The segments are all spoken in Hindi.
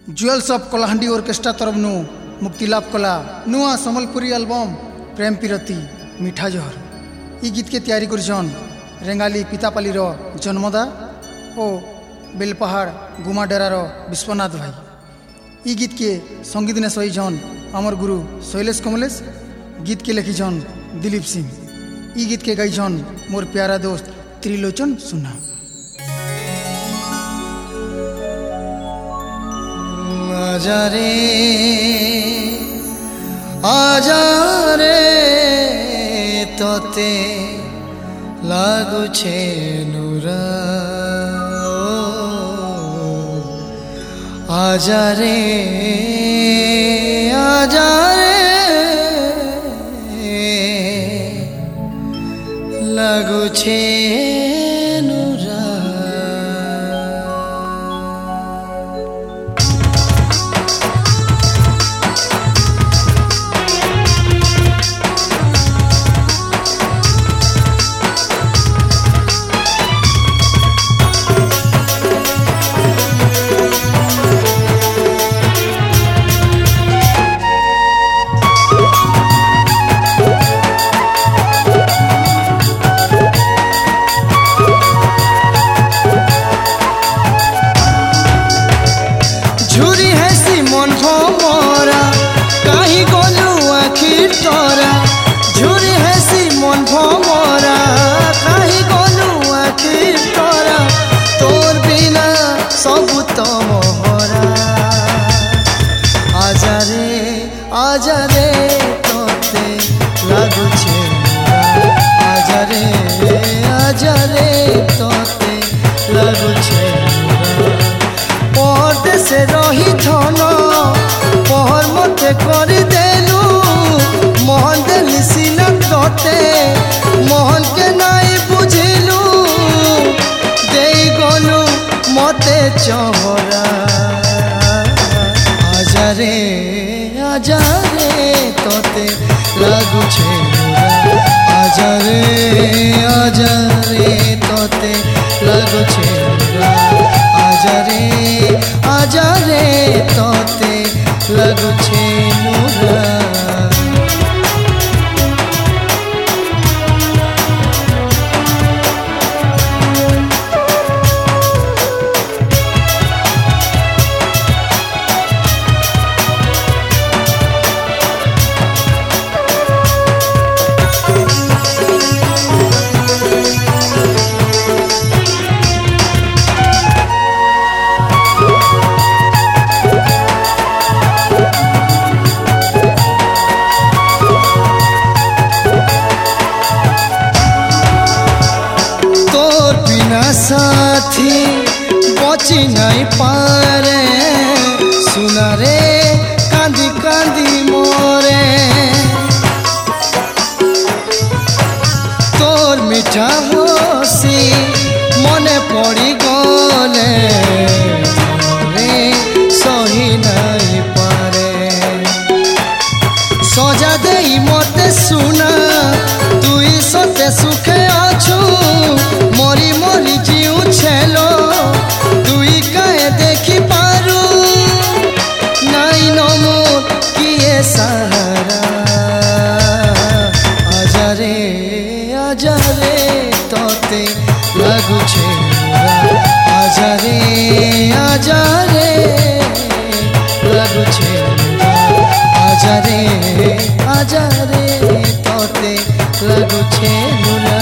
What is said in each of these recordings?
जुएल्स ऑफ कलाहांडी ऑर्केस्ट्रा तरफ मुक्ति लाभ कला नुआ समलपुरी एल्बम प्रेम पिरती मिठा जहर। ई गीत के तैयारी करछन रेंगाली पितापाली जन्मदा और बेलपहाड़ गुमाडेरार विश्वनाथ भाई। ई गीत के संगीत ने सहीजन अमर गुरु शैलेश कमलेश, गीत के लिखीजन दिलीप सिंह। ई गीत के गाईजन मोर प्यारा दोस्त त्रिलोचन सुना। आजा रे तोते लागुछे नुरा, आजा रे लागुछे नुरा। आजा रे तोते लागुछे नुरा, आजा रे तोते लागुछे नुरा। परदेश रही धन पहर मते कर देलु, मोहन देली सिना तोते मोहन के नाई बुझिलु, देई गलु मते चहरा। आजा रे तोते लागुछे नुरा, आजा रे तोते लागुछे नुरा, आजा रे तोते लागुछे नुरा। साथी बची नहीं पारे, सुना रे कांदी कांदी मोरे। तोर मीठा हसी मने पड़ी गले रे सही नहीं पारे। सजा देई मते सुना तुई सते सुखे आछु, मरी मरी जीव छेलो तुई काए देखी पारू, नाई नमोर किए सहारा। आजा रे तोते लागुछे नुरा, आजा रे लागुछे नुरा, आजा रे तोते लागुछे नुरा।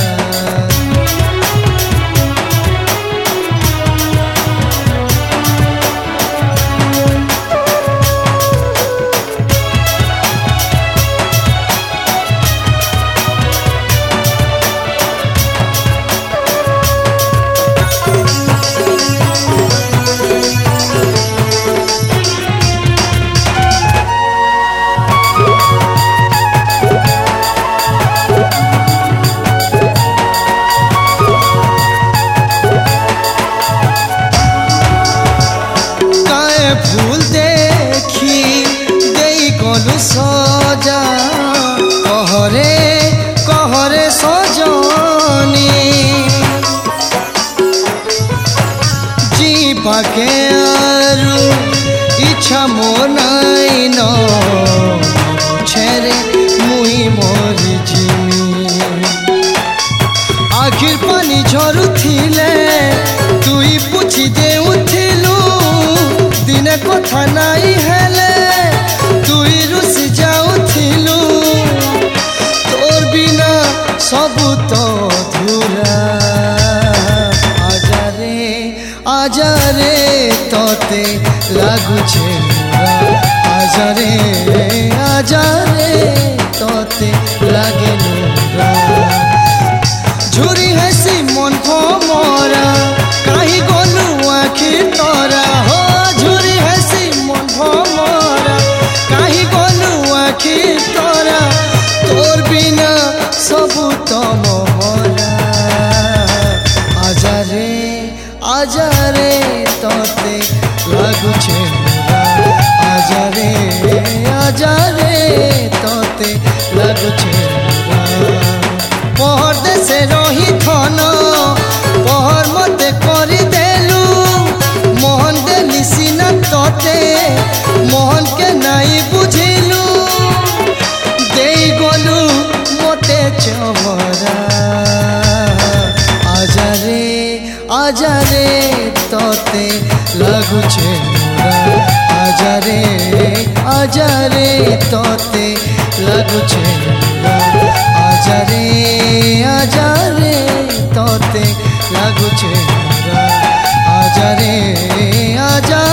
फूल देखी देई गलु सजा, कहरे सजनी जी पाके आरू ইচ্ছা মনাই ন ছেড়ে মুই মরি জিমি আখির পানি ঝরুথিলে তুই পুছি দেউথিলু দিনে কথা নাই হেলে তুই রুষি যাউথিলু তোর বিনা সবু তো ধুরা আজারে তোতে লাগুছে আজারে আজারে তোতে লাগে ঝুরি হেসি মন ভমরা কাহি গলু আখি তরা হো ঝুরি হেসি মন ভমরা কাহি গলু আখি তরা তোর বিনা সবু তো মোহরা আজারে আজারে তোতে লাগুছে আজারে আজারে তোতে লাগুছে পহর দেশে রহি ধন পহর মতে করি দেলু মোহন দেলি সিনা তোতে মোহনকে নাই বুঝিলু দেই গলু মতে চমরা আজারে আজারে তোতে লাগুছে আজারে আজারে তোতে লাগুছে আজারে আজারে তোতে লাগুছে আজারে আজারে